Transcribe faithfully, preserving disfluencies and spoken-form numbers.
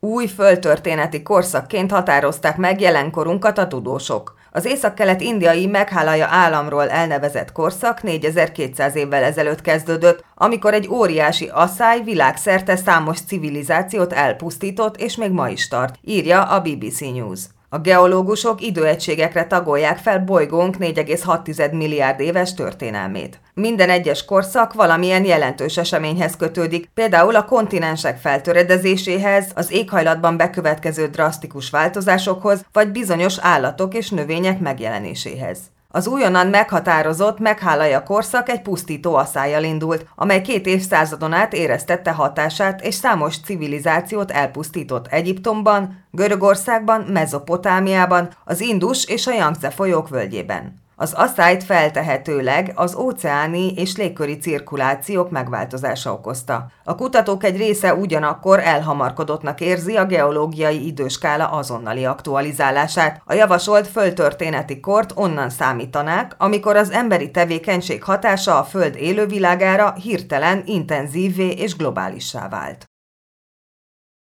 Új földtörténeti korszakként határozták meg jelenkorunkat a tudósok. Az északkelet-indiai Meghalaya államról elnevezett korszak négyezer-kétszáz évvel ezelőtt kezdődött, amikor egy óriási aszály világszerte számos civilizációt elpusztított, és még ma is tart, írja a bé bé cé News. A geológusok időegységekre tagolják fel bolygónk négy egész hat milliárd éves történelmét. Minden egyes korszak valamilyen jelentős eseményhez kötődik, például a kontinensek feltöredezéséhez, az éghajlatban bekövetkező drasztikus változásokhoz, vagy bizonyos állatok és növények megjelenéséhez. Az újonnan meghatározott Meghalaya korszak egy pusztító asszállyal indult, amely két évszázadon át éreztette hatását és számos civilizációt elpusztított Egyiptomban, Görögországban, Mezopotámiában, az Indus és a Jangce folyók völgyében. Az asszályt feltehetőleg az óceáni és légköri cirkulációk megváltozása okozta. A kutatók egy része ugyanakkor elhamarkodottnak érzi a geológiai időskála azonnali aktualizálását. A javasolt földtörténeti kort onnan számítanák, amikor az emberi tevékenység hatása a Föld élővilágára hirtelen intenzívvé és globálissá vált.